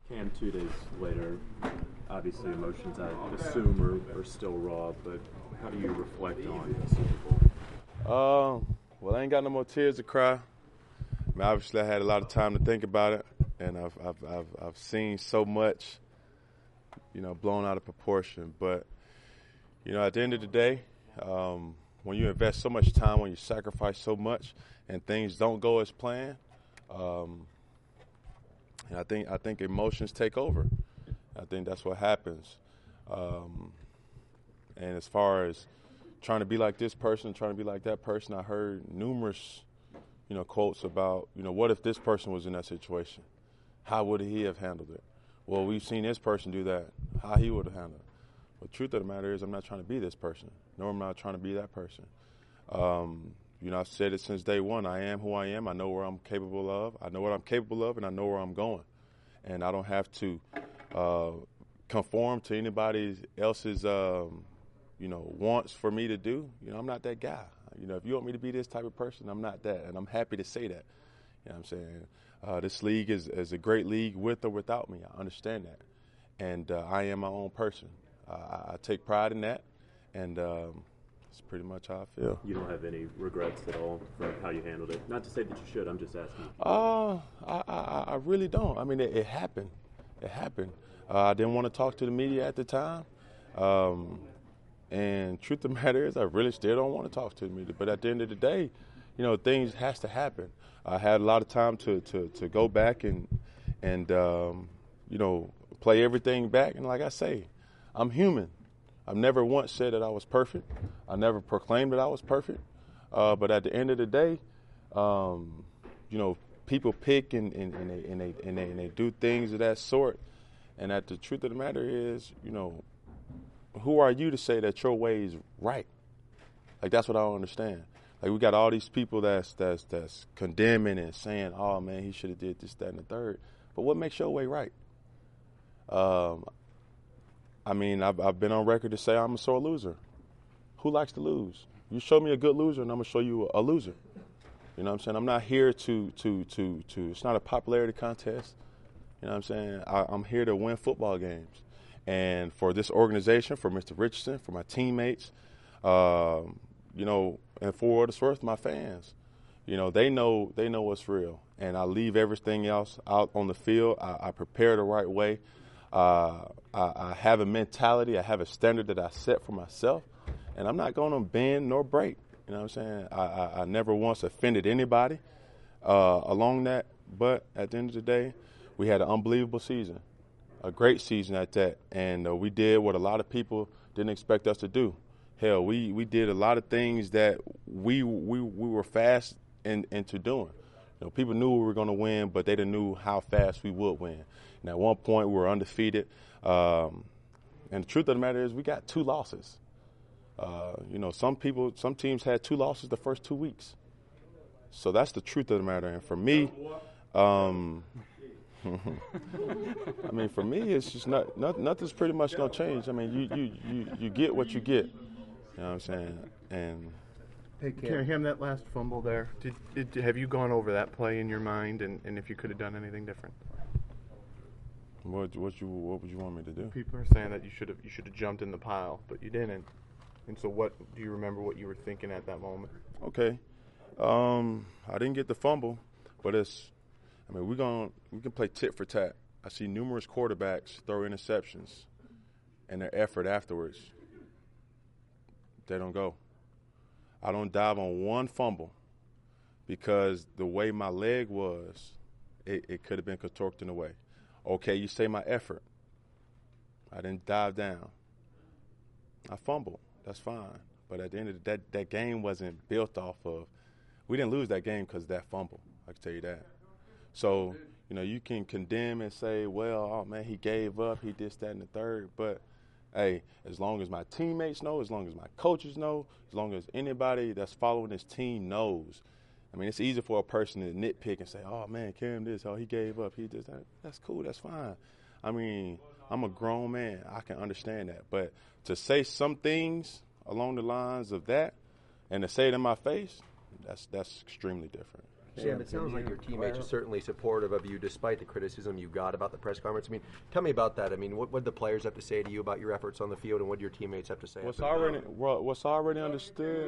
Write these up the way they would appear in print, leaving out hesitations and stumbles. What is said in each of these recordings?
Cam, 2 days later, obviously emotions I assume are still raw, but how do you reflect on the Super Bowl? Well, I ain't got no more tears to cry. I mean, obviously, I had a lot of time to think about it, and I've seen so much, blown out of proportion. But at the end of the day, when you invest so much time, when you sacrifice so much, and things don't go as planned, and I think emotions take over. I think that's what happens. And as far as trying to be like this person, trying to be like that person, I heard numerous, quotes about, what if this person was in that situation? How would he have handled it? Well, we've seen this person do that. How he would have handled it. But the truth of the matter is, I'm not trying to be this person, nor am I trying to be that person. I've said it since day one. I am who I am. I know where I'm capable of. I know what I'm capable of, and I know where I'm going. And I don't have to conform to anybody else's, wants for me to do. I'm not that guy. If you want me to be this type of person, I'm not that, and I'm happy to say that. You know what I'm saying? This league is a great league with or without me. I understand that, and I am my own person. I take pride in that, and that's pretty much how I feel. You don't have any regrets at all for how you handled it? Not to say that you should. I'm just asking. I really don't. I mean, it happened. It happened. I didn't want to talk to the media at the time. And truth of the matter is, I really still don't want to talk to the media. But at the end of the day, things has to happen. I had a lot of time to go back and play everything back. And like I say, I'm human. I've never once said that I was perfect. I never proclaimed that I was perfect. But at the end of the day, people pick and they do things of that sort. And that the truth of the matter is, who are you to say that your way is right? Like, that's what I don't understand. Like, we got all these people that's condemning and saying, oh, man, he should have did this, that, and the third. But what makes your way right? I've been on record to say I'm a sore loser. Who likes to lose? You show me a good loser, and I'm going to show you a loser. You know what I'm saying? I'm not here to it's not a popularity contest. You know what I'm saying? I'm here to win football games. And for this organization, for Mr. Richardson, for my teammates, and for what it's worth, my fans, they know what's real. And I leave everything else out on the field. I prepare the right way. I have a mentality. I have a standard that I set for myself. And I'm not going to bend nor break. You know what I'm saying? I never once offended anybody along that. But at the end of the day, we had an unbelievable season. A great season at that, and we did what a lot of people didn't expect us to do. Hell, we did a lot of things that we were fast into doing. People knew we were going to win, but they didn't know how fast we would win. And at one point, we were undefeated. And the truth of the matter is, we got 2 losses. Some teams had 2 losses the first 2 weeks. So that's the truth of the matter. And for me, for me, it's just nothing's pretty much gonna change. I mean, you get what you get. You know what I'm saying? And hey, Cam, that last fumble there. Have you gone over that play in your mind, and if you could have done anything different? What would you want me to do? People are saying that you should have jumped in the pile, but you didn't. And so, what do you remember? What you were thinking at that moment? Okay, I didn't get the fumble, but we can play tit for tat. I see numerous quarterbacks throw interceptions, and their effort afterwards, they don't go. I don't dive on one fumble because the way my leg was, it could have been contorted away. Okay, you say my effort. I didn't dive down. I fumbled. That's fine. But at the end of the day, that game wasn't built off of – we didn't lose that game because of that fumble. I can tell you that. So, you can condemn and say, well, oh, man, he gave up, he did that and the third. But, hey, as long as my teammates know, as long as my coaches know, as long as anybody that's following this team knows. I mean, it's easy for a person to nitpick and say, oh, man, Cam this, oh, he gave up, he did that. That's cool, that's fine. I mean, I'm a grown man. I can understand that. But to say some things along the lines of that and to say it in my face, that's extremely different. Sam, it sounds like your teammates are certainly supportive of you despite the criticism you got about the press conference. I mean, tell me about that. I mean, what did the players have to say to you about your efforts on the field, and what did your teammates have to say? What's already understood.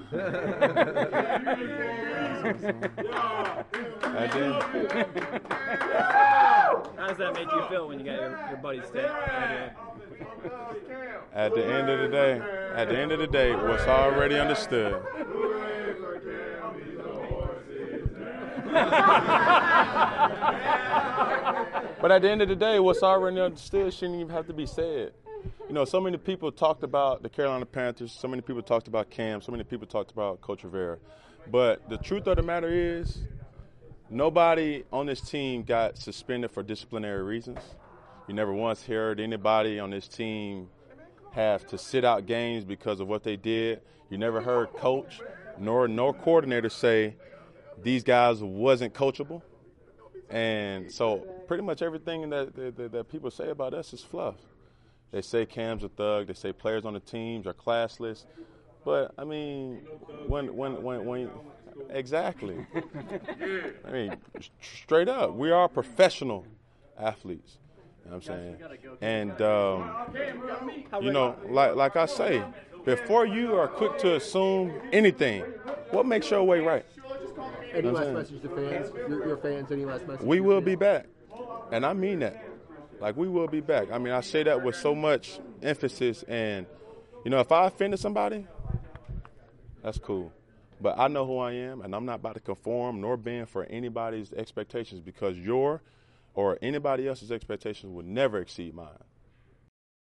How does that make you feel when you got your buddies stay? At the end of the day, what's already understood. But at the end of the day, what's already understood shouldn't even have to be said. You know, so many people talked about the Carolina Panthers, so many people talked about Cam, so many people talked about Coach Rivera. But the truth of the matter is, nobody on this team got suspended for disciplinary reasons. You never once heard anybody on this team have to sit out games because of what they did. You never heard coach nor coordinator say these guys wasn't coachable. And so pretty much everything that people say about us is fluff. They say Cam's a thug. They say players on the teams are classless. But, I mean, when exactly. I mean, straight up, we are professional athletes. You know what I'm saying? And, you know, like I say, before you are quick to assume anything, what makes your way right? Any last message to fans? Your fans, any last message? We will be back. And I mean that. Like, we will be back. I mean, I say that with so much emphasis. And, you know, if I offended somebody, that's cool. But I know who I am, and I'm not about to conform nor bend for anybody's expectations, because your or anybody else's expectations will never exceed mine.